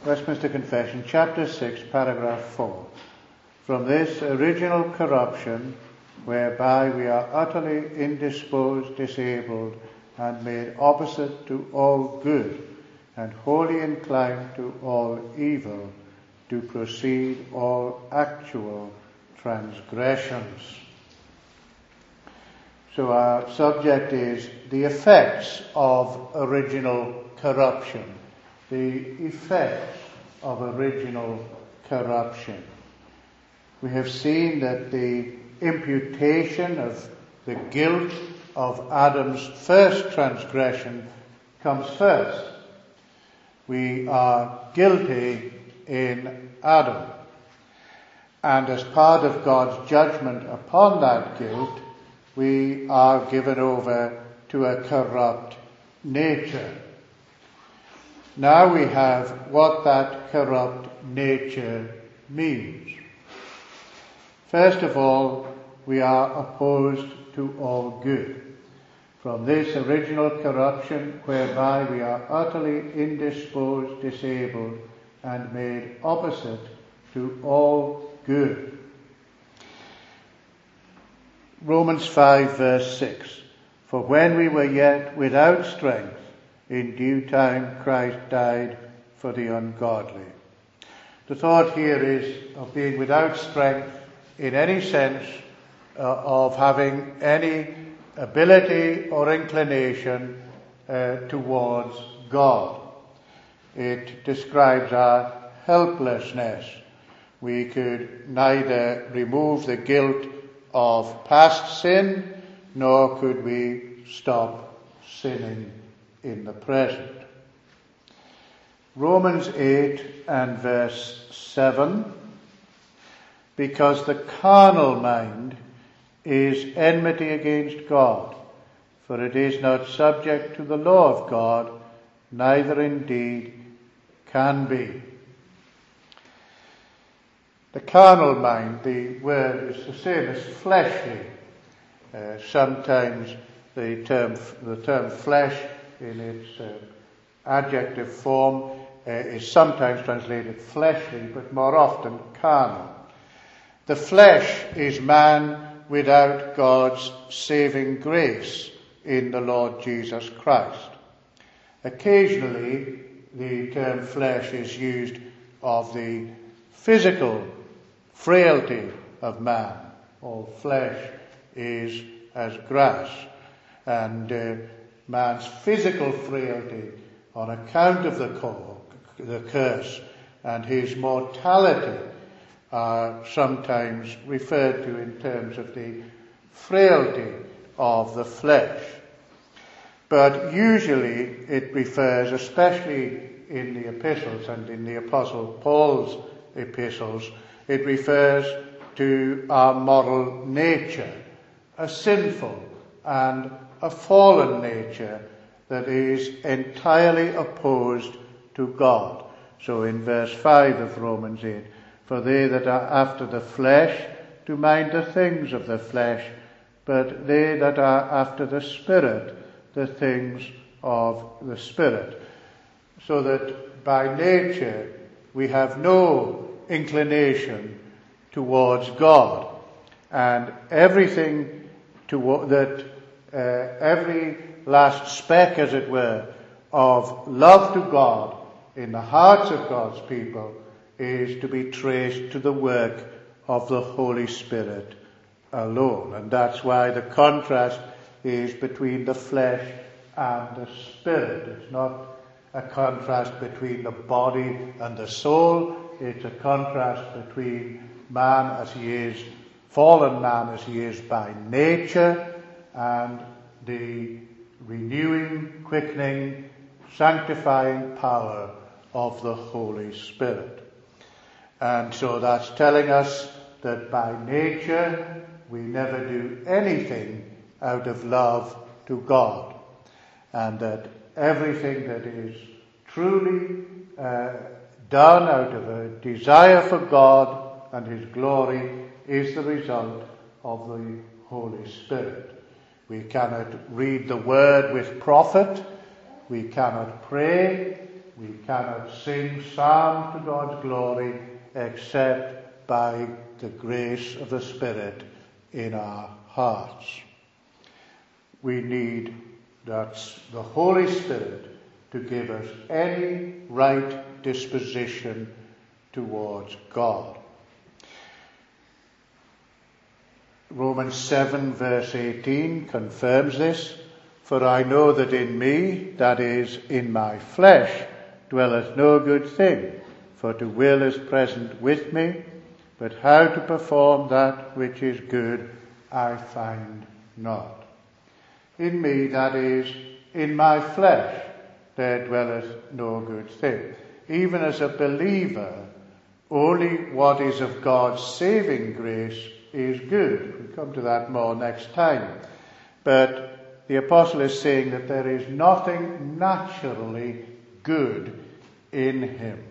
Westminster Confession, chapter 6, paragraph 4. From this original corruption, whereby we are utterly indisposed, disabled, and made opposite to all good, and wholly inclined to all evil, do proceed all actual transgressions. So our subject is the effects of original corruption. The effects of original corruption. We have seen that the imputation of the guilt of Adam's first transgression comes first. We are guilty in Adam. And as part of God's judgment upon that guilt, we are given over to a corrupt nature. Now we have what that corrupt nature means. First of all, we are opposed to all good. From this original corruption, whereby we are utterly indisposed, disabled, and made opposite to all good. Romans 5 verse 6. For when we were yet without strength, in due time Christ died for the ungodly. The thought here is of being without strength in any sense of having any ability or inclination towards God. It describes our helplessness. We could neither remove the guilt of past sin, nor could we stop sinning in the present. Romans 8 and verse 7. Because the carnal mind is enmity against God, for it is not subject to the law of God, neither indeed can be. The carnal mind, the word is the same as fleshly. Sometimes the term flesh in its adjective form is sometimes translated fleshly, but more often carnal. The flesh is man without God's saving grace in the Lord Jesus Christ. Occasionally, the term flesh is used of the physical frailty of man. All flesh is as grass, and man's physical frailty on account of the curse and his mortality are sometimes referred to in terms of the frailty of the flesh. But usually it refers, especially in the epistles and in the Apostle Paul's epistles, it refers to our moral nature, a sinful and a fallen nature that is entirely opposed to God. So in verse 5 of Romans 8, for they that are after the flesh do mind the things of the flesh, but they that are after the Spirit, the things of the Spirit. So that by nature we have no inclination towards God, and everything every last speck, as it were, of love to God in the hearts of God's people is to be traced to the work of the Holy Spirit alone. And that's why the contrast is between the flesh and the spirit. It's not a contrast between the body and the soul. It's a contrast between man as he is, fallen man as he is by nature, and the renewing, quickening, sanctifying power of the Holy Spirit. And so that's telling us that by nature we never do anything out of love to God, and that everything that is truly done out of a desire for God and His glory is the result of the Holy Spirit. We cannot read the Word with profit. We cannot pray We cannot sing psalm to God's glory except by the grace of the Spirit in our hearts. We need the Holy Spirit to give us any right disposition towards God. Romans 7 verse 18 confirms this. For I know that in me, that is, in my flesh, dwelleth no good thing, for to will is present with me, but how to perform that which is good I find not. In me, that is, in my flesh, there dwelleth no good thing. Even as a believer, only what is of God's saving grace is good. We'll come to that more next time. But the apostle is saying that there is nothing naturally good in him.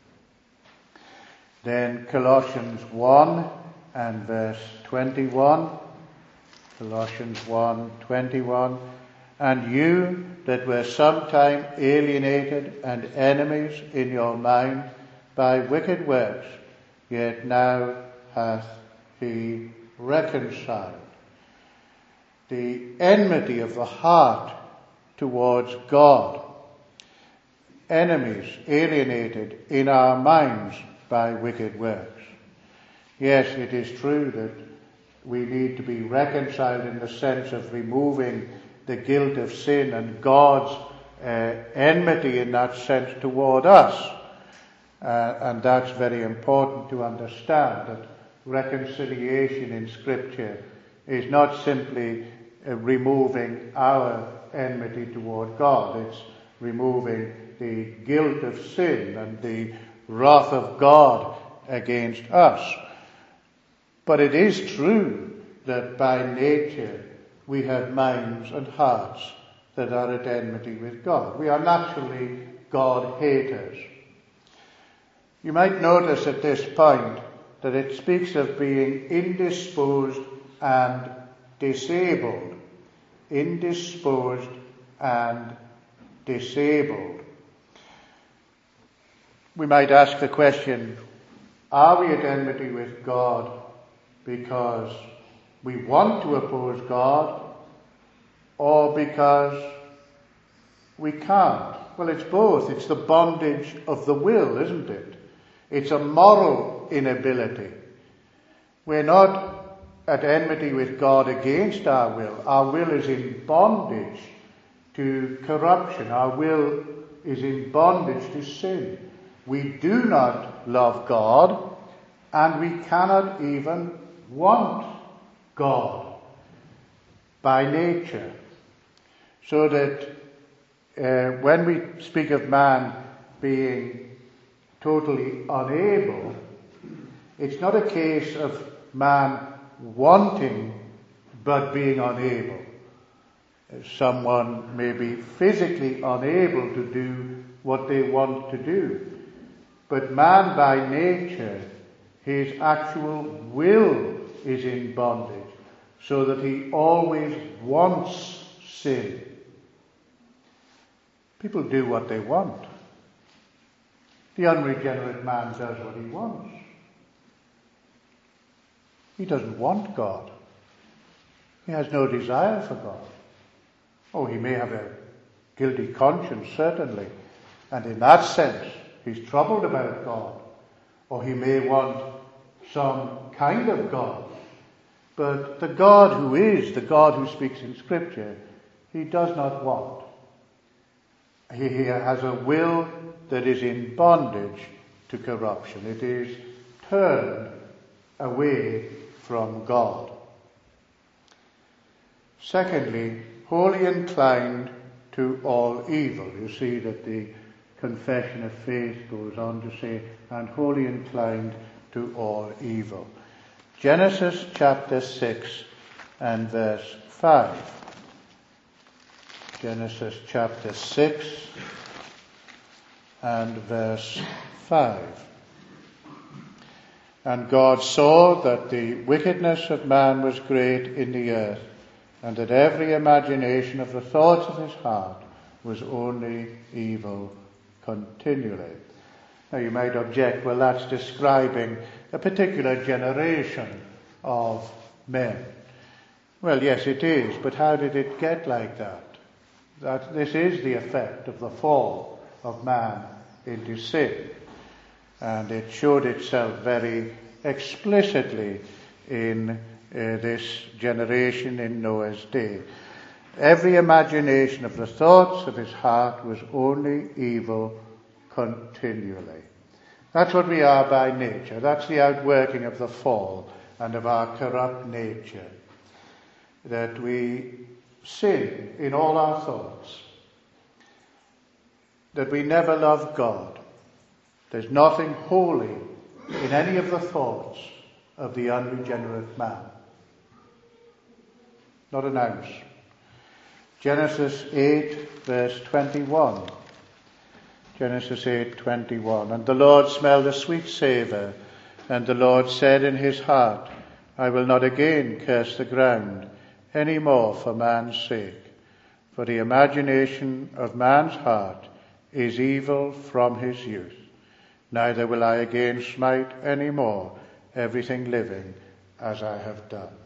Then Colossians 1 and verse 21. Colossians 1:21, and you that were sometime alienated and enemies in your mind by wicked works, yet now hath he reconciled. The enmity of the heart towards God. Enemies, alienated in our minds by wicked works. Yes, it is true that we need to be reconciled in the sense of removing the guilt of sin and God's enmity in that sense toward us. And that's very important to understand, that reconciliation in Scripture is not simply removing our enmity toward God. It's removing the guilt of sin and the wrath of God against us. But it is true that by nature we have minds and hearts that are at enmity with God. We are naturally God-haters. You might notice at this point that it speaks of being indisposed and disabled. Indisposed and disabled. We might ask the question, are we at enmity with God because we want to oppose God, or because we can't? Well, it's both. It's the bondage of the will, isn't it? It's a moral inability. We're not at enmity with God against our will. Our will is in bondage to corruption. Our will is in bondage to sin. We do not love God, and we cannot even want God by nature. So that when we speak of man being totally unable, it's not a case of man wanting but being unable. Someone may be physically unable to do what they want to do. But man by nature, his actual will is in bondage, so that he always wants sin. People do what they want. The unregenerate man does what he wants. He doesn't want God. He has no desire for God. Oh, he may have a guilty conscience, certainly, and in that sense he's troubled about God. Or he may want some kind of God. But the God who is, the God who speaks in Scripture, he does not want. He has a will that is in bondage to corruption. It is turned away from God. Secondly, wholly inclined to all evil. You see that the confession of faith goes on to say, and wholly inclined to all evil. Genesis chapter 6 and verse 5. Genesis chapter 6 and verse 5. And God saw that the wickedness of man was great in the earth, and that every imagination of the thoughts of his heart was only evil continually. Now you might object, well, that's describing a particular generation of men. Well, yes, it is, but how did it get like that? This is the effect of the fall of man into sin. And it showed itself very explicitly in this generation in Noah's day. Every imagination of the thoughts of his heart was only evil continually. That's what we are by nature. That's the outworking of the fall and of our corrupt nature. That we sin in all our thoughts. That we never love God. There's nothing holy in any of the thoughts of the unregenerate man. Not an ounce. Genesis 8, verse 21. Genesis 8:21. And the Lord smelled a sweet savour, and the Lord said in his heart, I will not again curse the ground any more for man's sake, for the imagination of man's heart is evil from his youth. Neither will I again smite any more everything living as I have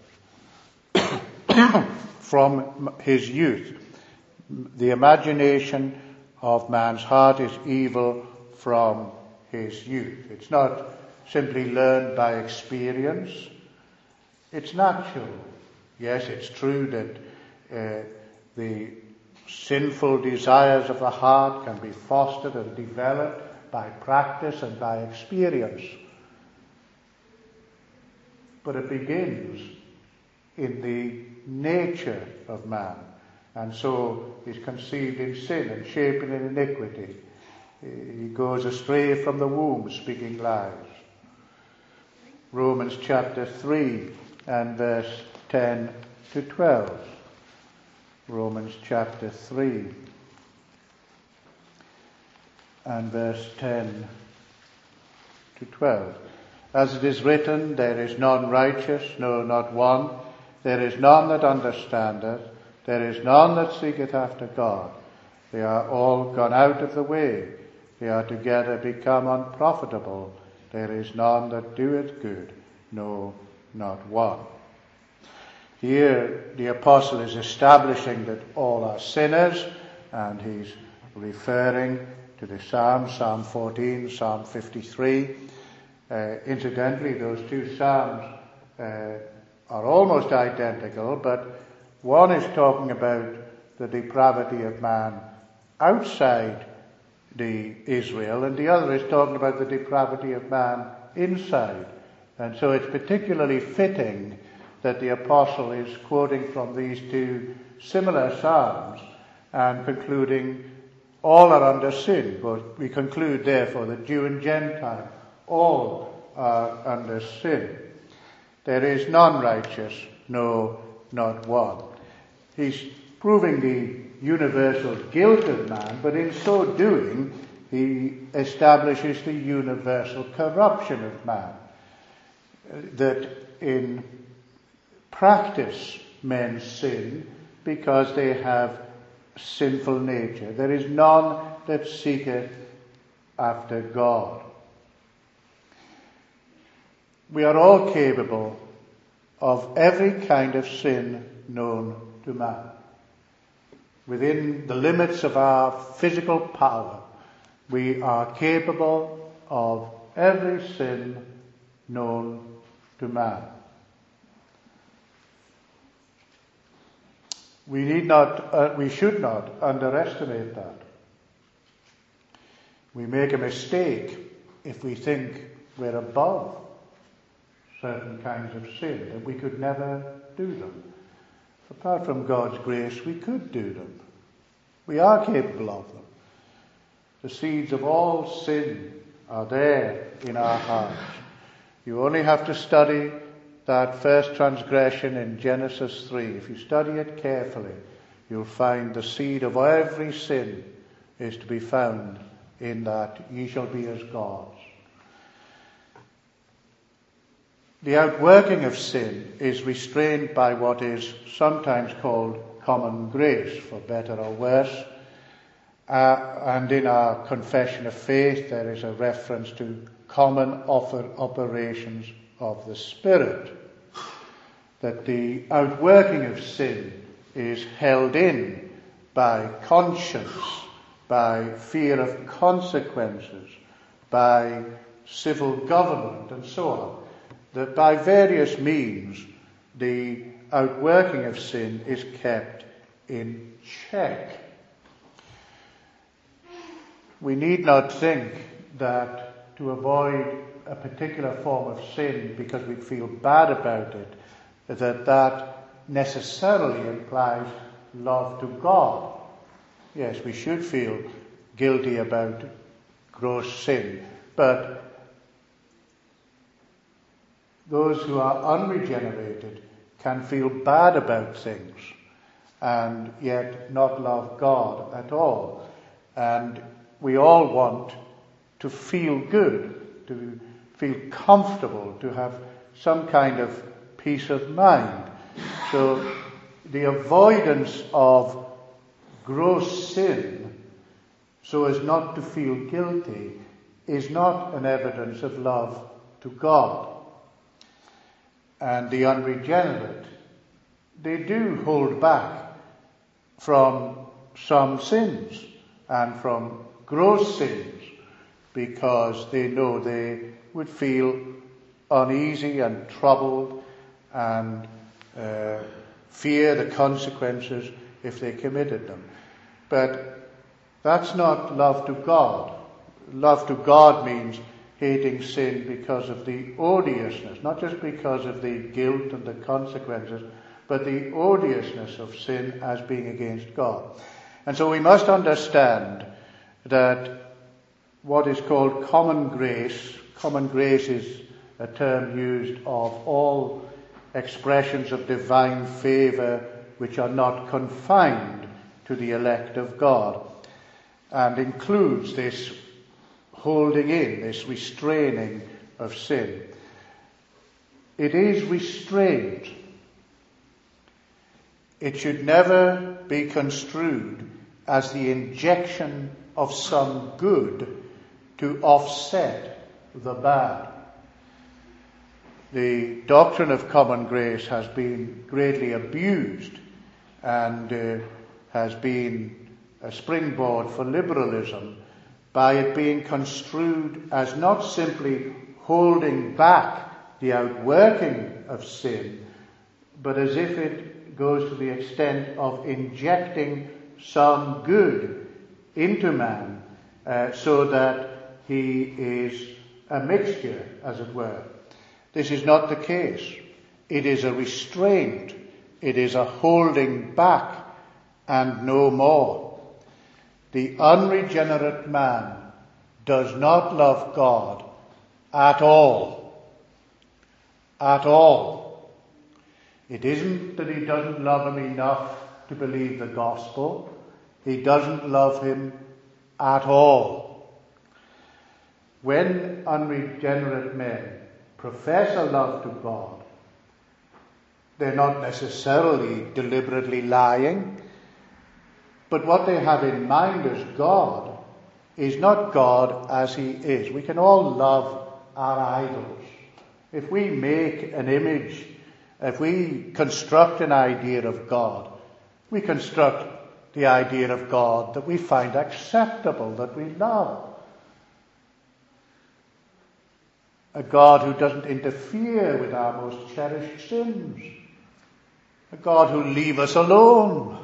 done. From his youth, the imagination of man's heart is evil from his youth. It's not simply learned by experience. It's natural. Yes, it's true that the sinful desires of the heart can be fostered and developed by practice and by experience. But it begins in the nature of man, and so is conceived in sin and shapen in iniquity. He goes astray from the womb, speaking lies. Romans chapter 3 and verse 10 to 12. Romans chapter 3 and verse 10 to 12. As it is written, there is none righteous, no, not one. There is none that understandeth. There is none that seeketh after God. They are all gone out of the way. They are together become unprofitable. There is none that doeth good, no, not one. Here the apostle is establishing that all are sinners, and he's referring to the Psalms, Psalm 14, Psalm 53. Incidentally, those two Psalms are almost identical, but one is talking about the depravity of man outside the Israel, and the other is talking about the depravity of man inside. And so it's particularly fitting that the apostle is quoting from these two similar psalms and concluding all are under sin. But we conclude therefore that Jew and Gentile all are under sin. There is none righteous, no, not one. He's proving the universal guilt of man, but in so doing he establishes the universal corruption of man. That in practice men sin because they have sinful nature. There is none that seeketh after God. We are all capable of every kind of sin known to man. Within the limits of our physical power, we are capable of every sin known to man. We should not underestimate that. We make a mistake if we think we're above certain kinds of sin, that we could never do them. Apart from God's grace, we could do them. We are capable of them. The seeds of all sin are there in our hearts. You only have to study that first transgression in Genesis 3. If you study it carefully, you'll find the seed of every sin is to be found in that ye shall be as gods. The outworking of sin is restrained by what is sometimes called common grace, for better or worse. And in our confession of faith, there is a reference to common operations of the Spirit. That the outworking of sin is held in by conscience, by fear of consequences, by civil government, and so on. That by various means, the outworking of sin is kept in check. We need not think that to avoid a particular form of sin because we feel bad about it, that necessarily implies love to God. Yes, we should feel guilty about gross sin, but those who are unregenerated can feel bad about things and yet not love God at all. And we all want to feel good, to feel comfortable, to have some kind of peace of mind. So the avoidance of gross sin so as not to feel guilty is not an evidence of love to God. And the unregenerate, they do hold back from some sins and from gross sins because they know they would feel uneasy and troubled and fear the consequences if they committed them. But that's not love to God. Love to God means hating sin because of the odiousness, not just because of the guilt and the consequences, but the odiousness of sin as being against God. And so we must understand that what is called common grace is a term used of all expressions of divine favour which are not confined to the elect of God, and includes this holding in, this restraining of sin. It is restraint. It should never be construed as the injection of some good to offset the bad. The doctrine of common grace has been greatly abused and has been a springboard for liberalism by it being construed as not simply holding back the outworking of sin, but as if it goes to the extent of injecting some good into man so that he is a mixture, as it were. This is not the case. It is a restraint. It is a holding back and no more. The unregenerate man does not love God at all. At all. It isn't that he doesn't love him enough to believe the gospel. He doesn't love him at all. When unregenerate men profess a love to God, they're not necessarily deliberately lying, but what they have in mind as God is not God as he is. We can all love our idols. If we make an image, if we construct an idea of God, we construct the idea of God that we find acceptable, that we love. A God who doesn't interfere with our most cherished sins. A God who'll leave us alone.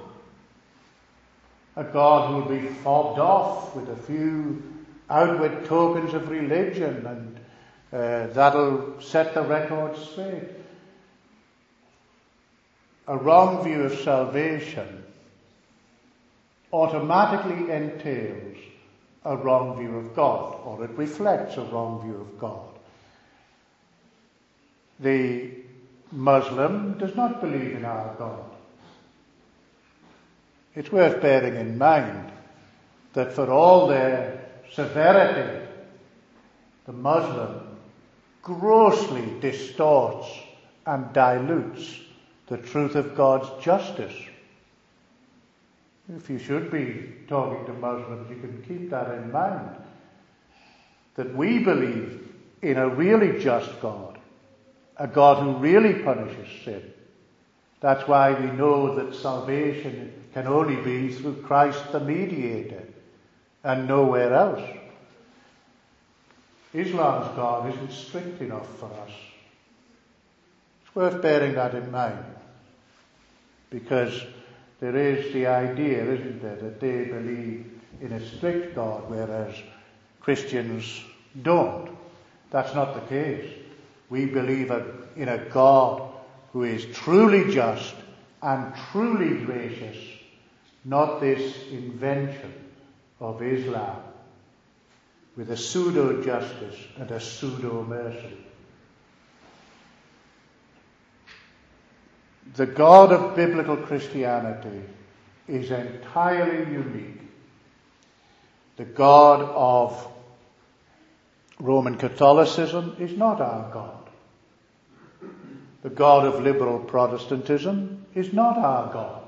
A God who'll be fobbed off with a few outward tokens of religion, and that'll set the record straight. A wrong view of salvation automatically entails a wrong view of God, or it reflects a wrong view of God. The Muslim does not believe in our God. It's worth bearing in mind that for all their severity, the Muslim grossly distorts and dilutes the truth of God's justice. if you should be talking to Muslims, you can keep that in mind, that we believe in a really just God, a God who really punishes sin. That's why we know that salvation can only be through Christ the mediator and nowhere else. Islam's God isn't strict enough for us. It's worth bearing that in mind, because there is the idea, isn't there, that they believe in a strict God, whereas Christians don't. That's not the case. We believe in a God who is truly just and truly gracious, not this invention of Islam with a pseudo-justice and a pseudo-mercy. The God of biblical Christianity is entirely unique. The God of Roman Catholicism is not our God. The God of liberal Protestantism is not our God.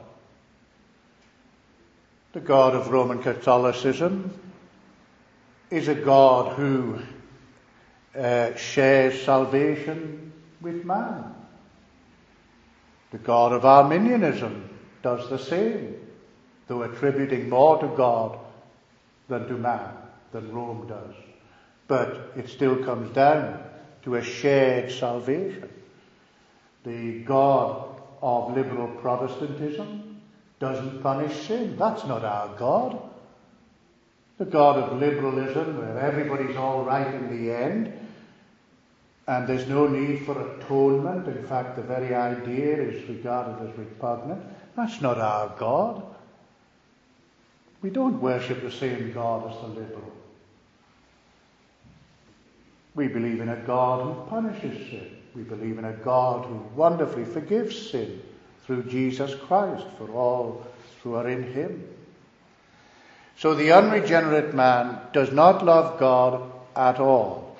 The God of Roman Catholicism is a God who shares salvation with man. The God of Arminianism does the same, though attributing more to God than to man, than Rome does. But it still comes down to a shared salvation. The God of liberal Protestantism doesn't punish sin. That's not our God. The God of liberalism, where everybody's all right in the end, and there's no need for atonement. In fact, the very idea is regarded as repugnant. That's not our God. We don't worship the same God as the liberal. We believe in a God who punishes sin. We believe in a God who wonderfully forgives sin through Jesus Christ for all who are in him. So the unregenerate man does not love God at all.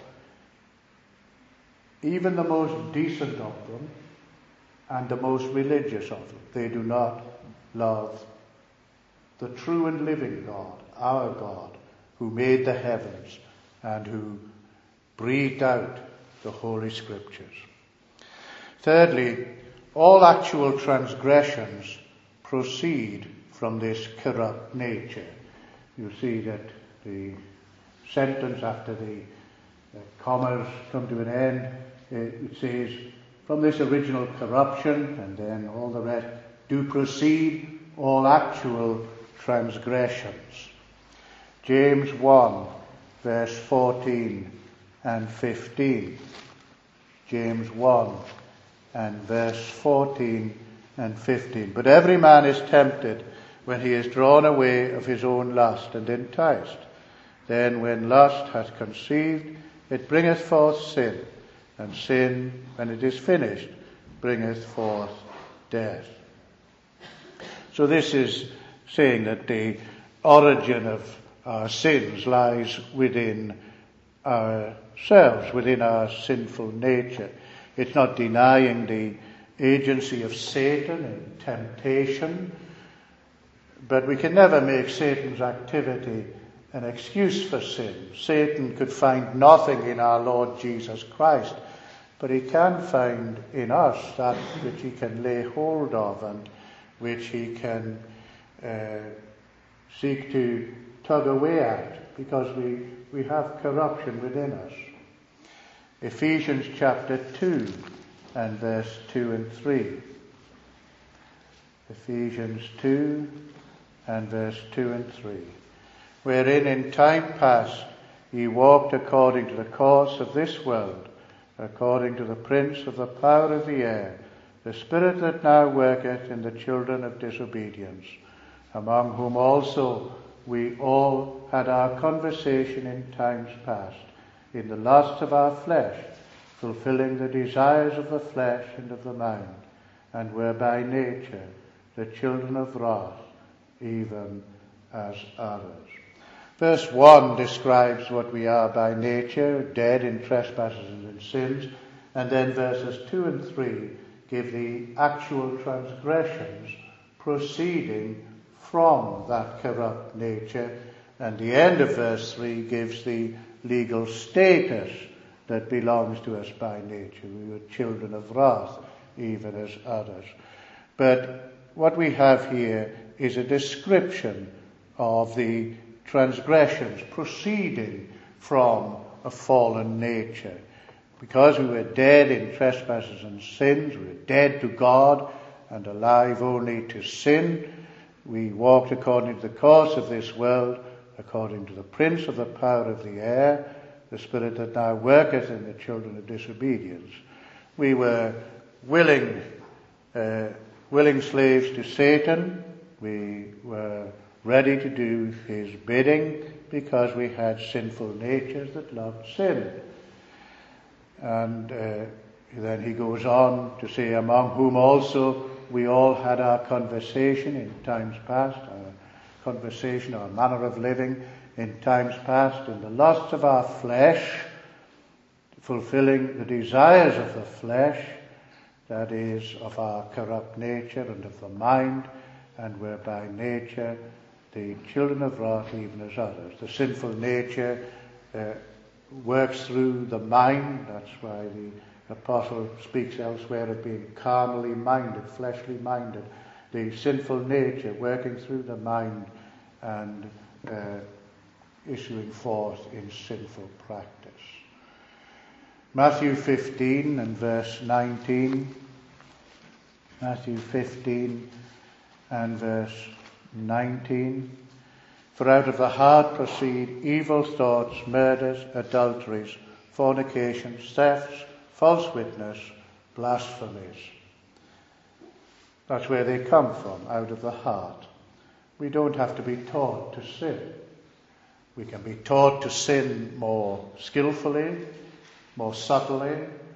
Even the most decent of them and the most religious of them, they do not love the true and living God, our God, who made the heavens and who breathed out the Holy Scriptures. Thirdly, all actual transgressions proceed from this corrupt nature. You see that the sentence after the commas come to an end, it says, from this original corruption, and then all the rest, do proceed all actual transgressions. James 1, verse 14 and 15. James 1 and verse 14 and 15. But every man is tempted when he is drawn away of his own lust and enticed. Then when lust hath conceived, it bringeth forth sin, and sin, when it is finished, bringeth forth death. So this is saying that the origin of our sins lies within ourselves, within our sinful nature. It's not denying the agency of Satan in temptation, but we can never make Satan's activity an excuse for sin. Satan could find nothing in our Lord Jesus Christ, but he can find in us that which he can lay hold of and which he can seek to tug away at, because we have corruption within us. Ephesians chapter 2 and verse 2 and 3. Ephesians 2 and verse 2 and 3. Wherein in time past ye walked according to the course of this world, according to the prince of the power of the air, the spirit that now worketh in the children of disobedience, among whom also we all had our conversation in times past, in the lust of our flesh, fulfilling the desires of the flesh and of the mind, and were by nature the children of wrath, even as others. Verse 1 describes what we are by nature, dead in trespasses and in sins, and then verses 2 and 3 give the actual transgressions proceeding from that corrupt nature. And the end of verse 3 gives the legal status that belongs to us by nature. We were children of wrath, even as others. But what we have here is a description of the transgressions proceeding from a fallen nature. Because we were dead in trespasses and sins, we were dead to God and alive only to sin. We walked according to the course of this world, according to the prince of the power of the air, the spirit that now worketh in the children of disobedience. We were willing slaves to Satan. We were ready to do his bidding because we had sinful natures that loved sin. And then he goes on to say, among whom also we all had our conversation in times past, our manner of living in times past, in the lusts of our flesh, fulfilling the desires of the flesh, that is, of our corrupt nature and of the mind, and were by nature the children of wrath even as others. The sinful nature works through the mind. That's why the apostle speaks elsewhere of being carnally minded, fleshly minded. The sinful nature working through the mind and issuing forth in sinful practice. Matthew 15 and verse 19. Matthew 15 and verse 19. For out of the heart proceed evil thoughts, murders, adulteries, fornications, thefts, false witness, blasphemies. That's where they come from, out of the heart. We don't have to be taught to sin. We can be taught to sin more skillfully, more subtly,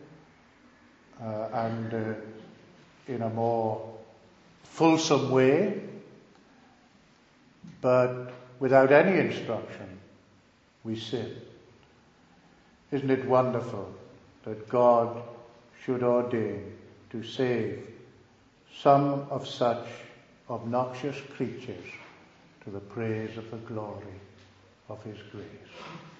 and in a more fulsome way, but without any instruction, we sin. Isn't it wonderful that God should ordain to save some of such obnoxious creatures to the praise of the glory of his grace?